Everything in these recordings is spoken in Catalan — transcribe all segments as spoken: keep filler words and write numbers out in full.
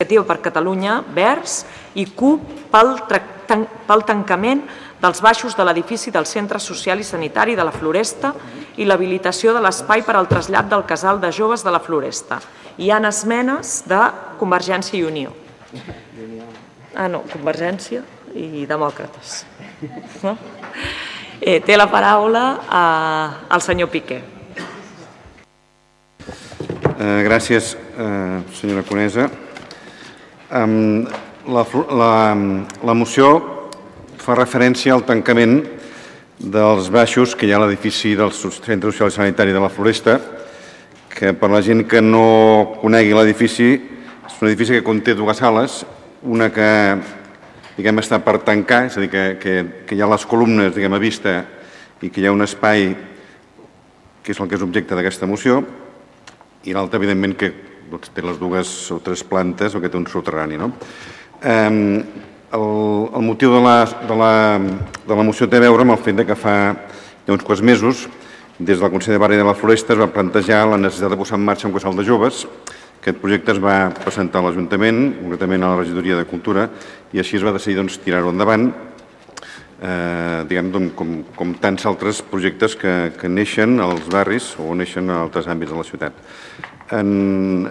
per Catalunya Verds i CUP pel, pel tancament dels baixos de l'edifici del Centre Social i Sanitari de la Floresta i l'habilitació de l'espai per al trasllat del casal de joves de la Floresta. Hi ha esmenes de Convergència i Unió. Ah, no, Convergència i Demòcrates. No? Eh, té la paraula eh, el senyor Piqué. Eh, gràcies, eh, senyora Conesa. Um, la, la, la moció fa referència al tancament dels baixos que hi ha a l'edifici del Centre Social i Sanitari de la Floresta, que per la gent que no conegui l'edifici, és un edifici que conté dues sales, una que diguem, està per tancar, és a dir, que, que, que hi ha les columnes diguem, a vista i que hi ha un espai que és el que és objecte d'aquesta moció, i l'altra, evidentment, que doncs, té les dues o tres plantes o que té un soterrani. No? Eh, el, el motiu de la, de, la, de la moció té a veure amb el fet de que fa uns quants mesos, des del Consell de Barri de la Floresta, es va plantejar la necessitat de posar en marxa un casal de joves. Aquest projecte es va presentar a l'Ajuntament, concretament a la Regidoria de Cultura, i així es va decidir doncs, tirar-ho endavant, eh, diguem, doncs, com, com tants altres projectes que, que neixen als barris o neixen a altres àmbits de la ciutat. En,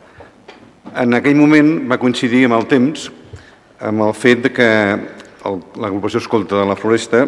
en aquell moment va coincidir amb el temps amb el fet que l'agrupació Escolta de la Floresta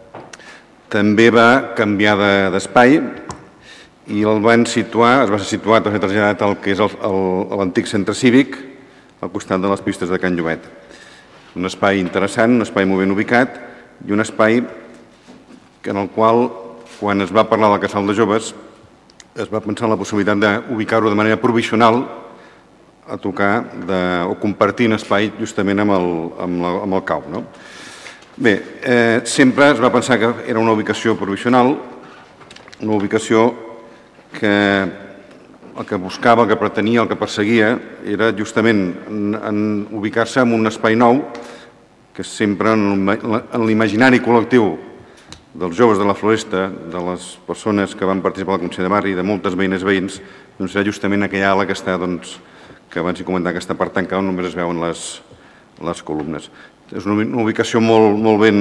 també va canviar d'espai i el van situar, es va situar, es va traslladat al que és l'antic centre cívic al costat de les pistes de Can Llobet. Un espai interessant, un espai molt ben ubicat i un espai en el qual, quan es va parlar del casal de joves, es va pensar en la possibilitat d'ubicar-ho de manera provisional a tocar de, o compartir un espai justament amb el, amb la, amb el C A U. No? Bé, eh, sempre es va pensar que era una ubicació provisional, una ubicació que el que buscava, el que pretenia, el que perseguia era justament en, en ubicar-se en un espai nou que sempre en l'imaginari col·lectiu dels joves de la Floresta, de les persones que van participar al Consell de Barri, de moltes veïnes i veïns, doncs era justament aquella ala que està, doncs, que abans he comentat que està per tancar, on només es veuen les, les columnes. És una ubicació molt, molt ben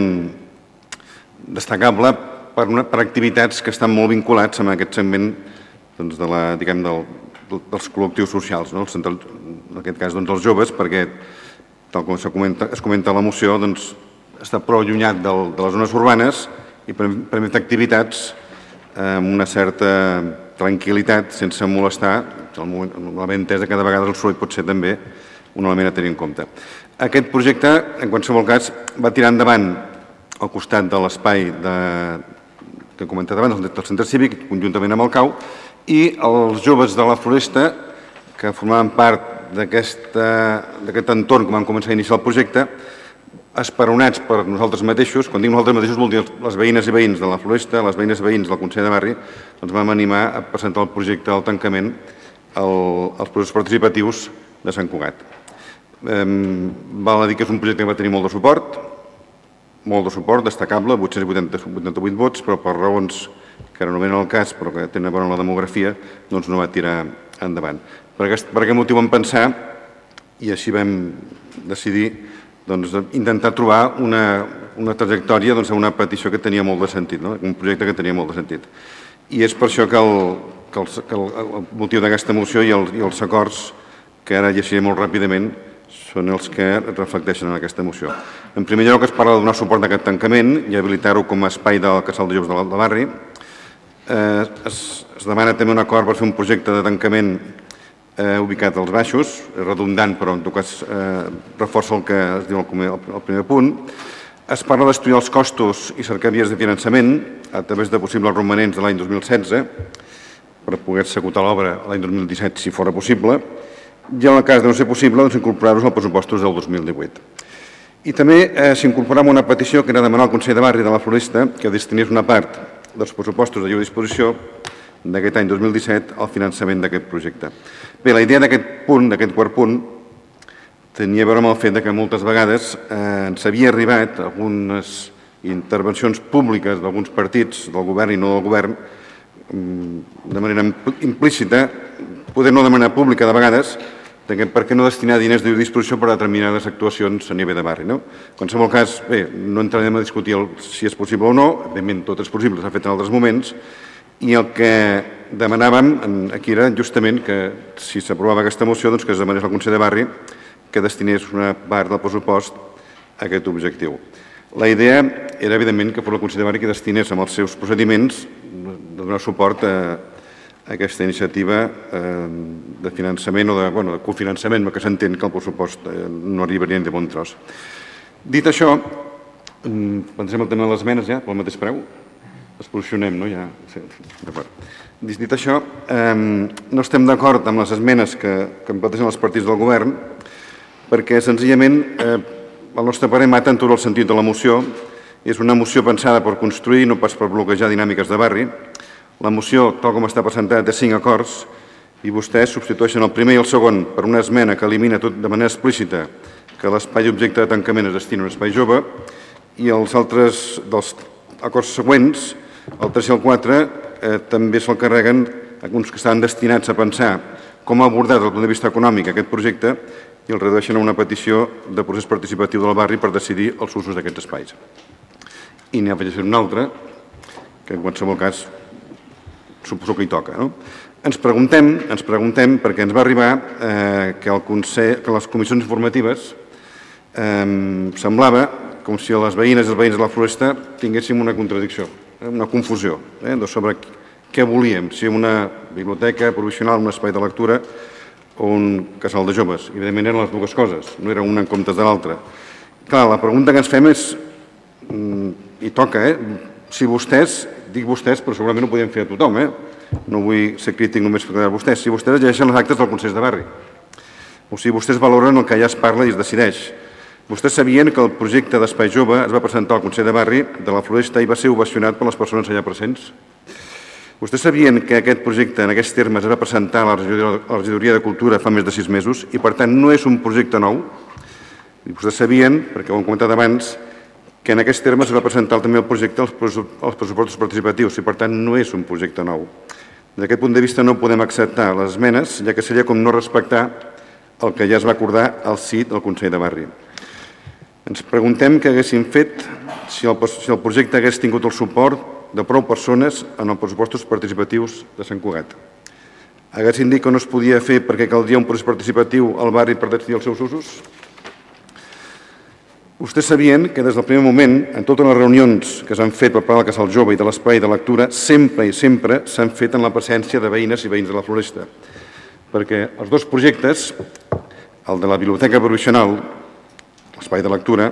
destacable per, una, per activitats que estan molt vinculats amb aquest segment doncs, de la, diguem, del, dels col·lectius socials, no? Central, en aquest cas doncs, els joves, perquè, tal com es comenta, es comenta a la moció, doncs, està prou allunyat del, de les zones urbanes i permet activitats amb una certa tranquil·litat, sense molestar, l'element entès que cada vegada el soroll pot ser també un element a tenir en compte. Aquest projecte, en qualsevol cas, va tirar endavant al costat de l'espai que he comentat abans, del centre cívic, conjuntament amb el C A U, i els joves de la Floresta, que formaven part d'aquest entorn que vam començar a iniciar el projecte, esperonats per nosaltres mateixos, quan dic nosaltres mateixos vol dir les veïnes i veïns de la Floresta, les veïnes i veïns del Consell de Barri, ens vam animar a presentar el projecte del tancament als processos participatius de Sant Cugat. Val a dir que és un projecte que va tenir molt de suport, molt de suport, destacable, vuit-cents vuitanta-vuit vots, però per raons que ara no venen al cas, però que tenen a veure amb la demografia, doncs no va tirar endavant. Per aquest, per aquest motiu vam pensar, i així vam decidir, doncs, intentar trobar una, una trajectòria, doncs, una petició que tenia molt de sentit, no? Un projecte que tenia molt de sentit. I és per això que el, que el, que el, el motiu d'aquesta moció i, el, i els acords, que ara llegiré molt ràpidament, són els que reflecteixen en aquesta moció. En primer lloc, es parla de donar suport a aquest tancament i habilitar-ho com a espai del casal de joves del barri. Eh, es, es demana també un acord per fer un projecte de tancament eh, ubicat als baixos, redundant, però en tot cas eh, reforça el que es diu el, el primer punt. Es parla d'estudiar els costos i cercar vies de finançament a través de possibles romanents de l'any dos mil setze per poder executar l'obra l'any dos mil disset, si fora possible, i en el cas de no ser possible, doncs, incorporar-los als pressupostos del dos mil divuit. I també eh, s'incorporava una petició que era demanar al Consell de Barri de la Floresta que destinés una part dels pressupostos de lliure disposició d'aquest any dos mil disset al finançament d'aquest projecte. Bé, la idea d'aquest punt, d'aquest quart punt, tenia a veure amb el fet que moltes vegades eh, ens havia arribat algunes intervencions públiques d'alguns partits, del govern i no del govern, de manera implícita, poder no de manera pública de vegades, per què no destinar diners de disposició per a determinades actuacions a nivell de barri. En qualsevol cas, bé, no entrarem a discutir si és possible o no, evidentment tot és possible, s'ha fet en altres moments, i el que demanàvem aquí era justament que si s'aprovava aquesta moció doncs que es demanés al Consell de Barri que destinés una part del pressupost a aquest objectiu. La idea era, evidentment, que fos el Consell de Barri que destinés amb els seus procediments de donar suport a aquesta iniciativa de finançament o de cofinançament, que s'entén que el pressupost no arribaria ni de bon tros. Dit això, pensem el tema de les esmenes ja, pel mateix preu? Es posicionem, no? Ja. Dit això, no estem d'acord amb les esmenes que em plantegen els partits del govern perquè, senzillament, el nostre parer mata en tot el sentit de la moció. És una moció pensada per construir, no pas per bloquejar dinàmiques de barri. La moció, tal com està presentada, té cinc acords i vostès substitueixen el primer i el segon per una esmena que elimina tot de manera explícita que l'espai objecte de tancament es destina a un espai jove i els altres dels acords següents, el tres i el quatre, també se'l carreguen alguns que estaven destinats a pensar com abordar des del punt de vista econòmic aquest projecte i el redueixen a una petició de procés participatiu del barri per decidir els usos d'aquests espais. I n'hi afegeixen un altre, que en qualsevol cas suposo que hi toca. Ens preguntem, ens preguntem perquè ens va arribar que les comissions informatives semblava com si les veïnes i els veïns de la Floresta tinguéssim una contradicció, una confusió sobre què volíem, si una biblioteca provisional, un espai de lectura o un casal de joves. Evidentment eren les dues coses, no era una en comptes de l'altra. Clar, la pregunta que ens fem és, i toca, si vostès, dic vostès, però segurament ho podem fer a tothom, no vull ser crític només per a vostès, si vostès llegeixen les actes del Consell de Barri, o si vostès valoren el que allà es parla i es decideix. Vostès sabien que el projecte d'Espai Jove es va presentar al Consell de Barri de la Floresta i va ser ovacionat per les persones allà presents? Vostès sabien que aquest projecte en aquests termes es va presentar a la regidoria de Cultura fa més de sis mesos i per tant no és un projecte nou? Vostès sabien, perquè ho hem comentat abans, que en aquests termes es va presentar també el projecte als pressupostos participatius i per tant no és un projecte nou. Des d'aquest punt de vista no podem acceptar les esmenes, ja que seria com no respectar el que ja es va acordar al si del Consell de Barri. Ens preguntem què haguéssim fet si el projecte hagués tingut el suport de prou persones en els pressupostos participatius de Sant Cugat. Haguessin dit que no es podia fer perquè caldria un procés participatiu al barri per decidir els seus usos? Vostès sabien que des del primer moment, en totes les reunions que s'han fet per part del Casal Jove i de l'espai de lectura, sempre i sempre s'han fet en la presència de veïnes i veïns de la Floresta. Perquè els dos projectes, el de la biblioteca provisional, l'espai de lectura,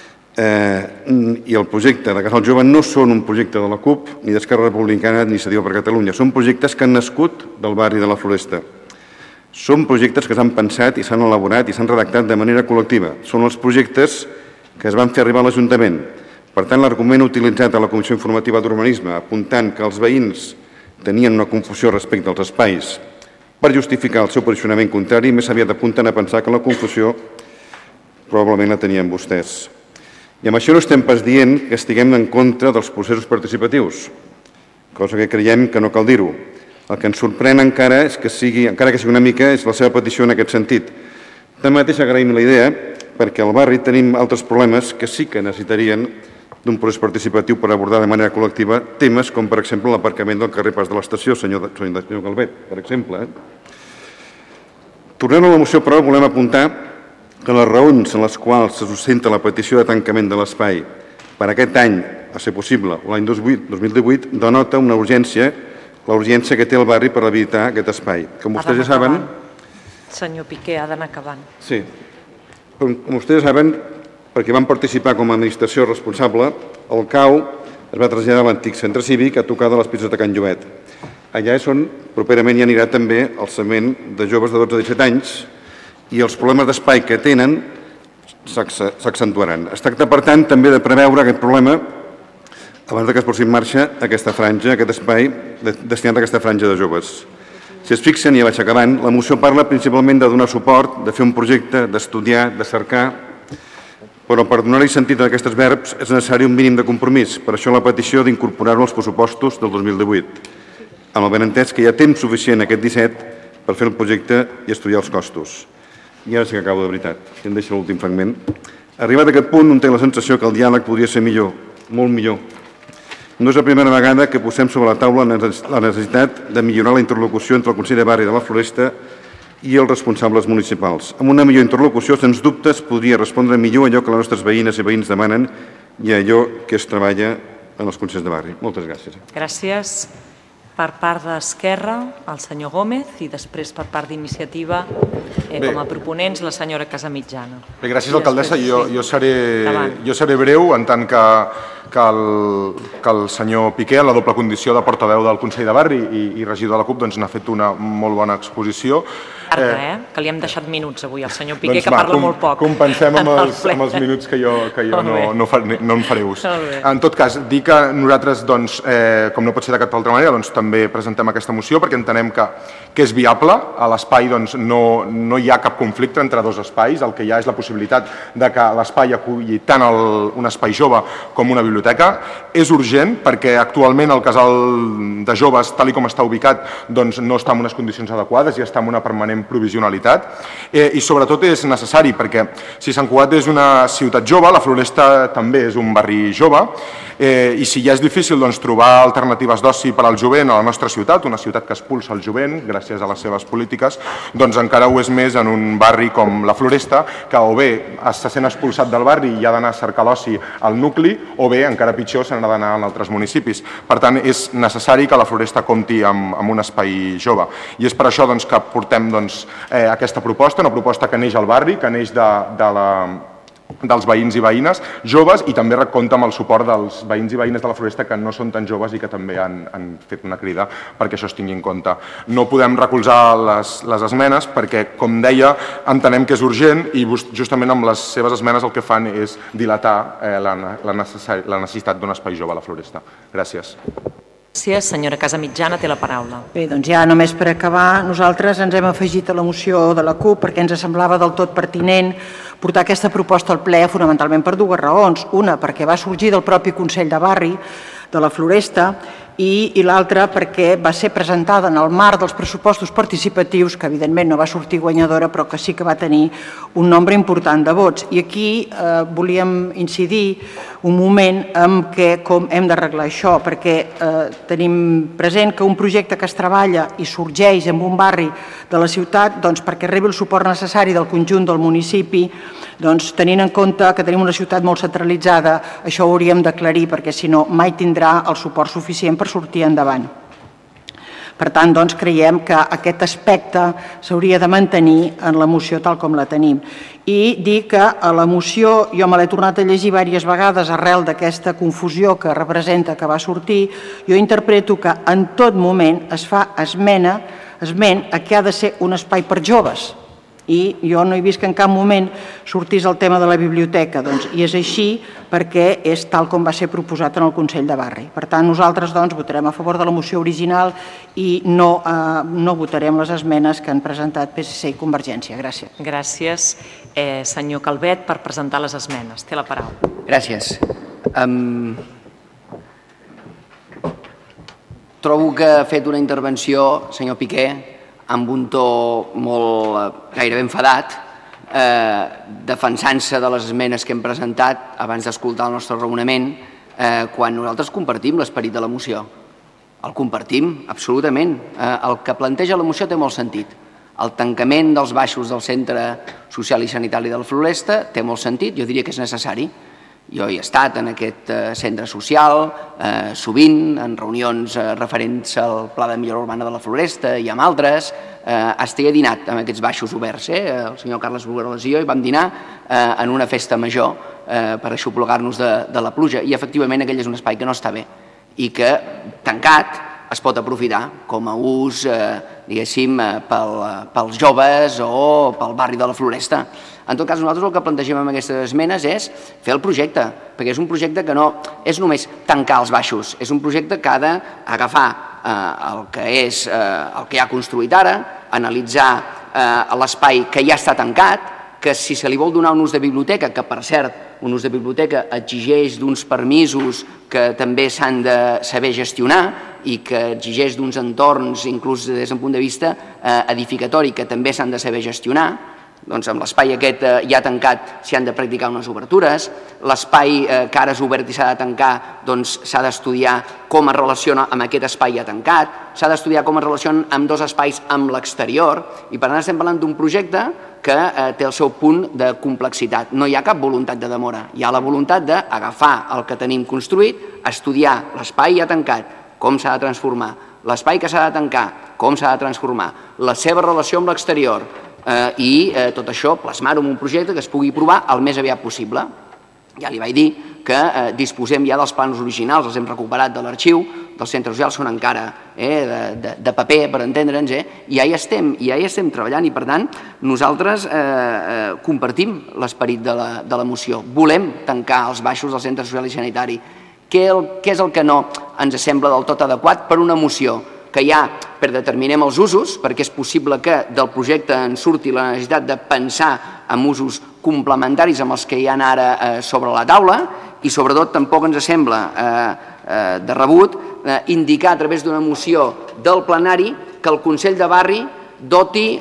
i el projecte de Casal Jove no són un projecte de la CUP, ni d'Esquerra Republicana, ni Iniciativa per Catalunya. Són projectes que han nascut del barri de la Floresta. Són projectes que s'han pensat i s'han elaborat i s'han redactat de manera col·lectiva. Són els projectes que es van fer arribar a l'Ajuntament. Per tant, l'argument utilitzat a la Comissió Informativa d'Urbanisme, apuntant que els veïns tenien una confusió respecte als espais per justificar el seu posicionament contrari, més aviat apunten a pensar que la confusió probablement la tenien vostès. I amb això no estem pas dient que estiguem en contra dels processos participatius, cosa que creiem que no cal dir-ho. El que ens sorprèn encara és que sigui, encara que sigui una mica, és la seva petició en aquest sentit. Tanmateix agraïm la idea perquè al barri tenim altres problemes que sí que necessitarien d'un procés participatiu per abordar de manera col·lectiva temes com, per exemple, l'aparcament del carrer Pas de l'Estació, senyor Calvet, per exemple. Tornant a la moció, però, volem apuntar que les raons en les quals se sustenta la petició de tancament de l'espai per aquest any, a ser possible, o l'any dos mil divuit, denota una urgència, la urgència que té el barri per habilitar aquest espai. Com vostès ja saben... Senyor Piqué, ha d'anar acabant. Sí. Com vostès saben, perquè van participar com a administració responsable, el C A U es va traslladar a l'antic centre cívic a tocar de les pistes de Can Llobet. Allà és on properament hi anirà també el cement de joves de dotze a disset anys i els problemes d'espai que tenen s'accentuaran. Es tracta, per tant, també de preveure aquest problema abans que es posi en marxa aquesta franja, aquest espai destinat a aquesta franja de joves. Si es fixen, ja vaig acabant, la moció parla principalment de donar suport, de fer un projecte, d'estudiar, de cercar, però per donar-hi sentit a aquests verbs és necessari un mínim de compromís. Per això la petició d'incorporar-ho als pressupostos del dos mil divuit, amb el benentès que hi ha temps suficient aquest disset per fer el projecte i estudiar els costos. i ara sí que acabo de veritat, que em deixa l'últim fragment. Arribat a aquest punt, un té la sensació que el diàleg podria ser millor, molt millor. No és la primera vegada que posem sobre la taula la necessitat de millorar la interlocució entre el Consell de Barri de la Floresta i els responsables municipals. Amb una millor interlocució, sens dubtes, podria respondre millor allò que les nostres veïnes i veïns demanen i allò que es treballa en els Consells de Barri. Moltes gràcies. Gràcies. Per part d'Esquerra, el senyor Gómez, i després per part d'Iniciativa, com a proponents, la senyora Casamitjana. Bé, gràcies, alcaldessa. Jo seré breu, en tant que el senyor Piqué, en la doble condició de portaveu del Consell de Barri i regidor de la CUP, n'ha fet una molt bona exposició. Llarga, eh? Que li hem deixat minuts avui al senyor Piqué, que parla molt poc. Compensem amb els minuts que jo no en faré ús. En tot cas, dir que nosaltres, com no pot ser de cap altra manera, també presentem aquesta moció perquè entenem que és viable. A l'espai no hi ha cap conflicte entre dos espais. El que hi ha és la possibilitat que l'espai aculli tant un espai jove com una biblioteca. És urgent perquè actualment el casal de joves, tal com està ubicat, no està en unes condicions adequades i està en una permanent provisionalitat, i sobretot és necessari perquè si Sant Cugat és una ciutat jove, la Floresta també és un barri jove, i si ja és difícil trobar alternatives d'oci per al jovent a la nostra ciutat, una ciutat que expulsa el jovent gràcies a les seves polítiques, doncs encara ho és més en un barri com la Floresta, que o bé se sent expulsat del barri i ha d'anar a cercar l'oci al nucli, o bé, encara pitjor, se n'ha d'anar a altres municipis. Per tant, és necessari que la Floresta compti amb un espai jove. I és per això que portem aquesta proposta, una proposta que neix al barri, que neix dels veïns i veïnes joves i també compta amb el suport dels veïns i veïnes de la Floresta que no són tan joves i que també han fet una crida perquè això es tingui en compte. No podem recolzar les esmenes perquè, com deia, entenem que és urgent i justament amb les seves esmenes el que fan és dilatar la necessitat d'un espai jove a la Floresta. Gràcies. Gràcies. Senyora Casamitjana té la paraula. Bé, doncs ja només per acabar, nosaltres ens hem afegit a la moció de la CUP perquè ens semblava del tot pertinent portar aquesta proposta al ple fonamentalment per dues raons. Una, perquè va sorgir del propi Consell de Barri de la Floresta i l'altra perquè va ser presentada en el marc dels pressupostos participatius, que evidentment no va sortir guanyadora, però que sí que va tenir un nombre important de vots. I aquí volíem incidir un moment en com hem d'arreglar això, perquè tenim present que un projecte que es treballa i sorgeix en un barri de la ciutat, doncs perquè rebi el suport necessari del conjunt del municipi, doncs tenint en compte que tenim una ciutat molt centralitzada, això ho hauríem d'aclarir perquè si no mai tindrà el suport suficient per sortir endavant. Per tant, doncs, creiem que aquest aspecte s'hauria de mantenir en la moció tal com la tenim. I dir que a la moció jo me l'he tornat a llegir diverses vegades arrel d'aquesta confusió que representa que va sortir. Jo interpreto que en tot moment es fa esment a que ha de ser un espai per joves. I jo no he vist que en cap moment sortís el tema de la biblioteca, i és així perquè és tal com va ser proposat en el Consell de Barri. Per tant, nosaltres votarem a favor de la moció original i no votarem les esmenes que han presentat P S C i Convergència. Gràcies. Gràcies. Senyor Calvet, per presentar les esmenes. Té la paraula. Gràcies. Trobo que ha fet una intervenció, senyor Piqué, amb un to molt gairebé enfadat, defensant-se de les esmenes que hem presentat abans d'escoltar el nostre raonament, quan nosaltres compartim l'esperit de la moció. El compartim, absolutament. El que planteja la moció té molt sentit. El tancament dels baixos del Centre Social i Sanitari de la Floresta té molt sentit, jo diria que és necessari. Jo he estat en aquest centre social sovint, en reunions referents al Pla de Millora Urbana de la Floresta i amb altres. He dinat amb aquests baixos oberts. El senyor Carles Bugaroles i jo hi vam dinar en una festa major per aixoplegar-nos de la pluja i efectivament aquell és un espai que no està bé i que tancat es pot aprofitar com a ús, diguéssim, pels joves o pel barri de la Floresta. En tot cas, nosaltres el que plantegem amb aquestes esmenes és fer el projecte, perquè és un projecte que no és només tancar els baixos, és un projecte que ha d'agafar el que és el que ja ha construït ara, analitzar l'espai que ja està tancat, que si se li vol donar un ús de biblioteca, que per cert, un ús de biblioteca exigeix d'uns permisos que també s'han de saber gestionar i que exigeix d'uns entorns, inclús des d'un punt de vista edificatori, que també s'han de saber gestionar, Doncs amb l'espai aquest ja tancat s'hi han de practicar unes obertures, l'espai que ara és obert i s'ha de tancar s'ha d'estudiar com es relaciona amb aquest espai ja tancat, s'ha d'estudiar com es relaciona amb dos espais amb l'exterior i per tant estem parlant d'un projecte que té el seu punt de complexitat. No hi ha cap voluntat de demora, hi ha la voluntat d'agafar el que tenim construït, estudiar l'espai ja tancat, com s'ha de transformar, l'espai que s'ha de tancar, com s'ha de transformar, la seva relació amb l'exterior, i tot això plasmar-ho en un projecte que es pugui provar el més aviat possible. Ja li vaig dir que disposem ja dels plans originals, els hem recuperat de l'arxiu, dels centres socials són encara de paper, per entendre'ns, i ja hi estem, ja hi estem treballant i per tant nosaltres compartim l'esperit de la moció. Volem tancar els baixos del centre social i sanitari. Què és el que no ens sembla del tot adequat per una moció que ja predeterminem els usos, perquè és possible que del projecte en surti la necessitat de pensar en usos complementaris amb els que hi ha ara sobre la taula i sobretot tampoc ens sembla de rebut indicar a través d'una moció del plenari que el Consell de Barri doti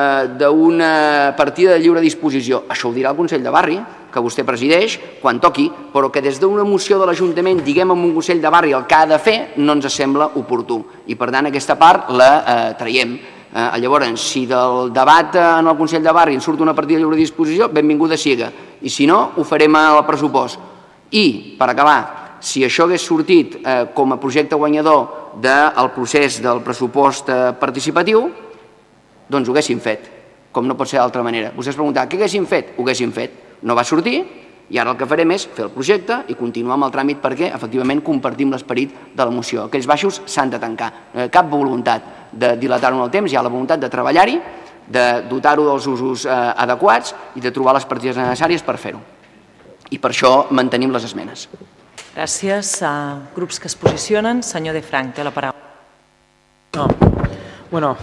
d'una partida de lliure disposició. Això ho dirà el Consell de Barri, que vostè presideix, quan toqui, però que des d'una moció de l'Ajuntament diguem en un Consell de Barri el que ha de fer no ens sembla oportú. I per tant aquesta part la traiem. Llavors, si del debat en el Consell de Barri en surt una partida de lliure disposició, benvinguda siga. I si no, ho farem al pressupost. I, per acabar, si això hagués sortit com a projecte guanyador del procés del pressupost participatiu, doncs ho haguéssim fet, com no pot ser d'altra manera. Vostè es pregunta, què haguéssim fet? Ho haguéssim fet. No va sortir i ara el que farem és fer el projecte i continuar amb el tràmit perquè efectivament compartim l'esperit de la moció. Aquells baixos s'han de tancar. No hi ha cap voluntat de dilatar-ho en el temps, hi ha la voluntat de treballar-hi, de dotar-ho dels usos adequats i de trobar les partides necessàries per fer-ho. I per això mantenim les esmenes. Gràcies. Grups que es posicionen. Senyor De Frank, té la paraula. No. Bueno,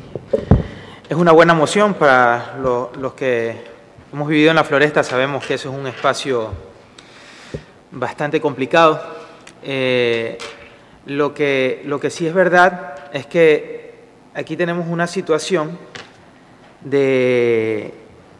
es una buena moción para lo, los que hemos vivido en la Floresta, sabemos que eso es un espacio bastante complicado. Eh, lo que, lo que sí es verdad es que aquí tenemos una situación de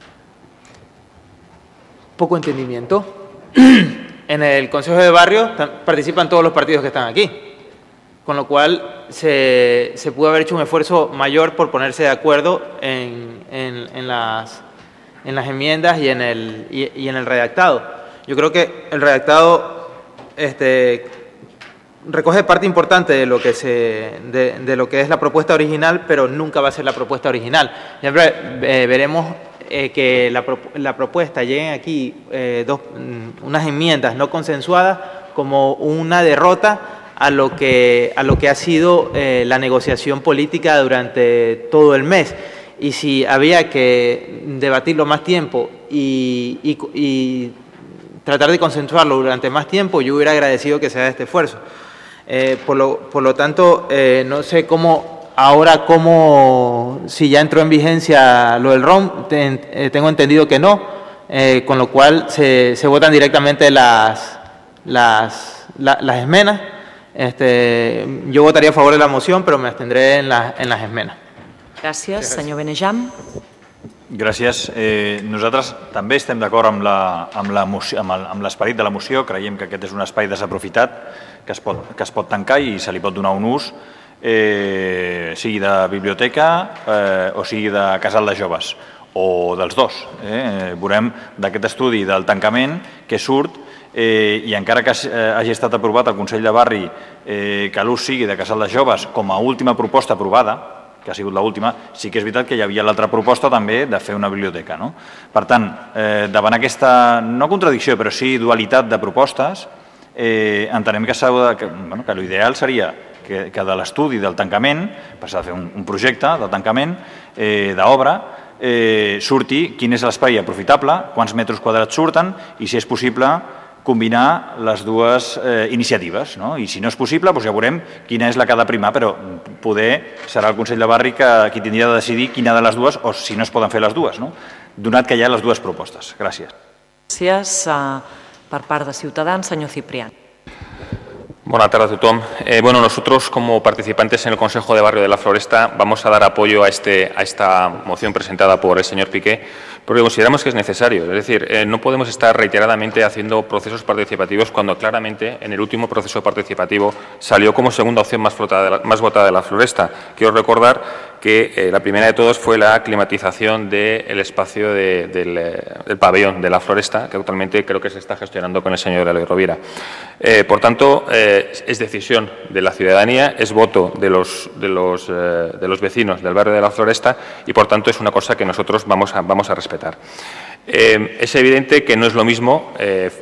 poco entendimiento. En el Consejo de Barrio participan todos los partidos que están aquí, con lo cual se, se pudo haber hecho un esfuerzo mayor por ponerse de acuerdo en, en, en las... en las enmiendas y en el, y, y en el redactado. Yo creo que el redactado este, recoge parte importante de lo, que se, de, de lo que es la propuesta original, pero nunca va a ser la propuesta original. Siempre eh, veremos eh, que la, la propuesta lleguen aquí eh, dos, unas enmiendas no consensuadas como una derrota a lo que, a lo que ha sido eh, la negociación política durante todo el mes. Y si había que debatirlo más tiempo y, y, y tratar de consensuarlo durante más tiempo, yo hubiera agradecido que se haga este esfuerzo. Eh, por, lo, por lo tanto, eh, no sé cómo, ahora cómo, si ya entró en vigencia lo del R O M, ten, eh, tengo entendido que no, eh, con lo cual se, se votan directamente las, las, la, las esmenas. Este, yo votaría a favor de la moción, pero me abstendré en, la, en las esmenas. Gràcies. Senyor Benejam. Gràcies. Eh, nosaltres també estem d'acord amb l'esperit de la moció. Creiem que aquest és un espai desaprofitat que es pot, que es pot tancar i se li pot donar un ús, eh, sigui de biblioteca eh, o sigui de casal de joves, o dels dos. Eh? Veurem d'aquest estudi del tancament que surt eh, i encara que hagi estat aprovat al Consell de Barri eh, que l'ús sigui de casal de joves com a última proposta aprovada, que ha sigut l'última, sí que és veritat que hi havia l'altra proposta també de fer una biblioteca. No? Per tant, eh, davant aquesta, no contradicció, però sí dualitat de propostes, eh, entenem que, que, bueno, que l'ideal seria que, que de l'estudi del tancament, passar a fer un, un projecte del tancament eh, d'obra, eh, surti quin és l'espai aprofitable, quants metres quadrats surten i, si és possible, combinar les dues eh, iniciatives. No? I si no és possible, doncs ja veurem quina és la que ha de primar, però poder serà el Consell de Barri que, qui tindria de decidir quina de les dues, o si no es poden fer les dues, no? Donat que hi ha les dues propostes. Gràcies. Gràcies. Uh, per part de Ciutadans, senyor Ciprián. Buenas tardes a todos. Eh, bueno, nosotros como participantes en el Consejo de Barrio de la Floresta vamos a dar apoyo a, este, a esta moción presentada por el señor Piqué, porque consideramos que es necesario. Es decir, eh, no podemos estar reiteradamente haciendo procesos participativos cuando claramente en el último proceso participativo salió como segunda opción más, flotada de la, más votada de la Floresta. Quiero recordar que eh, la primera de todas fue la climatización del espacio de, del, eh, del pabellón de la Floresta, que actualmente creo que se está gestionando con el señor Eloy Rovira. Eh, por tanto, eh, es decisión de la ciudadanía, es voto de los, de, los, eh, de los vecinos del barrio de la Floresta y, por tanto, es una cosa que nosotros vamos a, vamos a respetar. Eh, es evidente que no es lo mismo eh,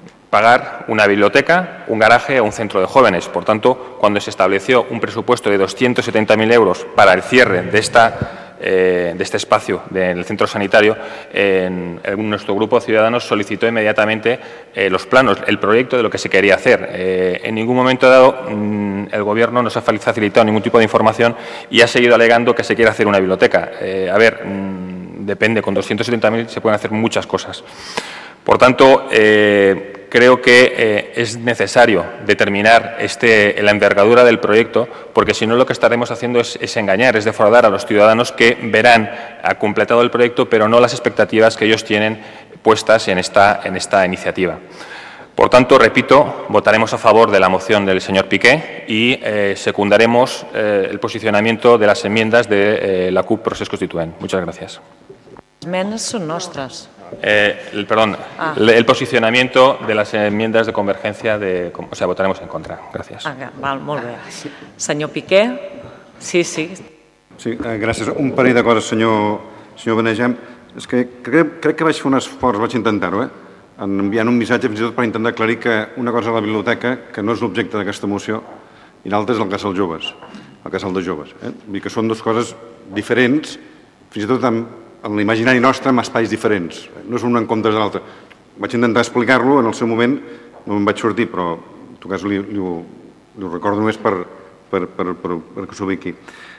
pagar una biblioteca, un garaje o un centro de jóvenes. Por tanto, cuando se estableció un presupuesto de doscientos setenta mil euros para el cierre de, esta, eh, de este espacio del centro sanitario, en, en nuestro grupo de ciudadanos solicitó inmediatamente eh, los planos, el proyecto de lo que se quería hacer. Eh, en ningún momento dado mmm, el Gobierno nos ha facilitado ningún tipo de información y ha seguido alegando que se quiere hacer una biblioteca. Eh, a ver, mmm, depende, con doscientos setenta mil se pueden hacer muchas cosas. Por tanto, eh, creo que eh, es necesario determinar este, la envergadura del proyecto, porque si no lo que estaremos haciendo es, es engañar, es defraudar a los ciudadanos que verán ha completado el proyecto, pero no las expectativas que ellos tienen puestas en esta, en esta iniciativa. Por tanto, repito, votaremos a favor de la moción del señor Piqué y eh, secundaremos eh, el posicionamiento de las enmiendas de eh, la CUP Procés Constituent. Muchas gracias. Las esmenes son nostres. Eh, el, perdón, ah. el, el posicionamiento de las enmiendas de convergencia, de, o sea, votaremos en contra. Gracias. Ah, val, molt bé. Senyor Piqué? Sí, sí. Sí, eh, gràcies. Un parell de coses, senyor, senyor Benejam. És que crec, crec que vaig fer un esforç, vaig intentar-ho, eh? enviant un missatge fins i tot per intentar aclarir que una cosa és la biblioteca, que no és l'objecte d'aquesta moció, i l'altra és el casal joves, el casal de joves. Eh? Vull dir que són dues coses diferents, fins i tot amb en l'imaginari nostre amb espais diferents. No és un en comptes de l'altre. Vaig intentar explicar-lo, en el seu moment no me'n vaig sortir, però en tot cas li, li, ho, li ho recordo només per, per, per, per, per que s'ubiqui.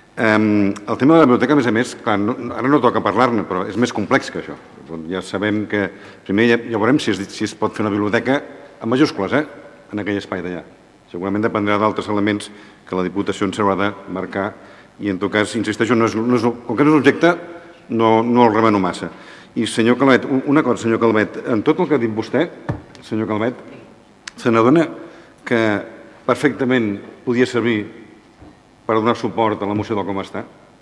Um, el tema de la biblioteca, a més a més, clar, no, ara no toca parlar-ne, però és més complex que això. Ja sabem que, primer ja, ja veurem si es, si es pot fer una biblioteca en majúscules, eh? en aquell espai d'allà. Segurament dependrà d'altres elements que la Diputació ens haurà de marcar i, en tot cas, insisteixo, no és, no és, com que no és l'objecte, No, no el remeno massa. I, senyor Calvet, una cosa, senyor Calvet, en tot el que ha dit vostè, senyor Calvet, se n'adona que perfectament podia servir per donar suport a la moció del com està?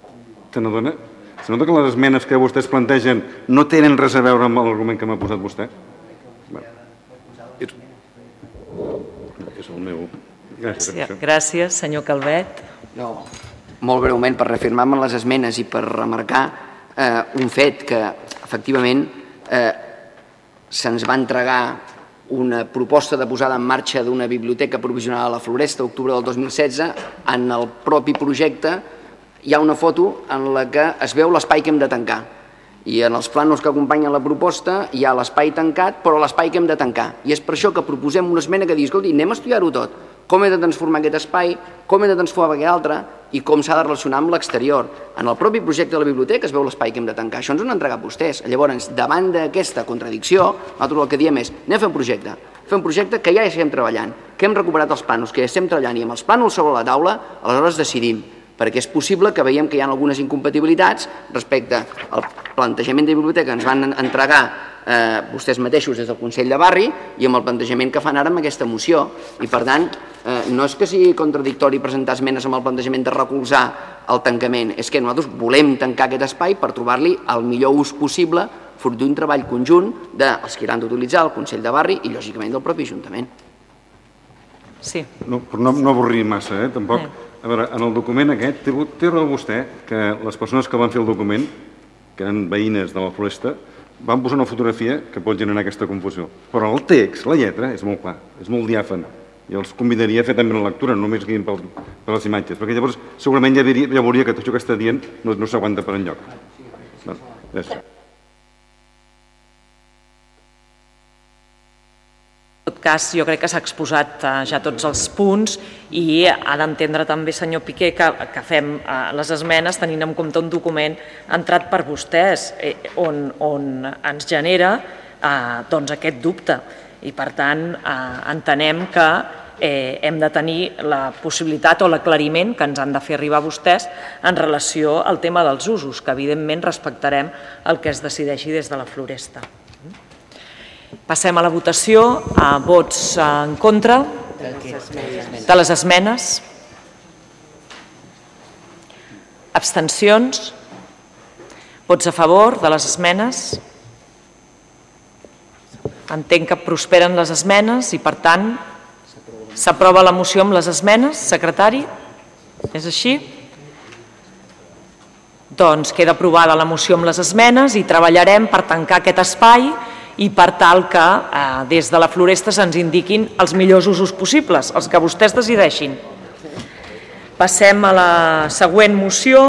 Se n'adona? Se n'adona que les esmenes que vostès plantegen no tenen res a veure amb l'argument que m'ha posat vostè? Bé, és, és el meu... Gràcies. Sí, gràcies, senyor Calvet. No, molt breument, per reafirmar-me les esmenes i per remarcar Eh, un fet que, efectivament, eh, se'ns va entregar una proposta de posada en marxa d'una biblioteca provisional a la Floresta, octubre del dos mil setze. En el propi projecte hi ha una foto en la que es veu l'espai que hem de tancar. I en els plànols que acompanyen la proposta hi ha l'espai tancat, però l'espai que hem de tancar. I és per això que proposem una esmena que digui, escolti, anem a estudiar-ho tot. Com hem de transformar aquest espai, com hem de transformar aquest altre i com s'ha de relacionar amb l'exterior. En el propi projecte de la biblioteca es veu l'espai que hem de tancar. Això ens ho han entregat vostès. Llavors, davant d'aquesta contradicció, nosaltres el que diem és anem a fer un projecte. Fer un projecte que ja hi estem treballant, que hem recuperat els plànols, que ja estem treballant i amb els plànols sobre la taula, aleshores decidim. Perquè és possible que veiem que hi ha algunes incompatibilitats respecte al plantejament de biblioteca que ens van entregar eh, vostès mateixos des del Consell de Barri i amb el plantejament que fan ara amb aquesta moció. I, per tant, eh, no és que sigui contradictori presentar esmenes amb el plantejament de recolzar el tancament, és que nosaltres volem tancar aquest espai per trobar-li el millor ús possible fruit d'un treball conjunt dels que l'han d'utilitzar, el Consell de Barri i, lògicament, del propi Ajuntament. Sí. No, per no, no avorrir massa, eh, tampoc. Sí. A veure, en el document aquest, té, té raó vostè que les persones que van fer el document, que eren veïnes de la Floresta, van posar una fotografia que pot generar aquesta confusió. Però el text, la lletra, és molt clar, és molt diàfan. I els convidaria a fer també la lectura, no només guiïn per les imatges, perquè llavors segurament ja, diria, ja veuria que tot això que està dient no, no s'aguanta per enlloc. Bé, gràcies. En tot cas, jo crec que s'ha exposat ja tots els punts i ha d'entendre també, senyor Piqué, que, que fem les esmenes tenint en compte un document entrat per vostès on, on ens genera eh, doncs aquest dubte. I, per tant, eh, entenem que hem de tenir la possibilitat o l'aclariment que ens han de fer arribar vostès en relació al tema dels usos, que evidentment respectarem el que es decideixi des de la Floresta. Passem a la votació. Vots en contra de les esmenes. Abstencions. Vots a favor de les esmenes. Entenc que prosperen les esmenes i, per tant, s'aprova la moció amb les esmenes. Secretari, és així? Doncs queda aprovada la moció amb les esmenes i treballarem per tancar aquest espai i per tal que des de la Floresta se'ns indiquin els millors usos possibles, els que vostès decideixin. Passem a la següent moció.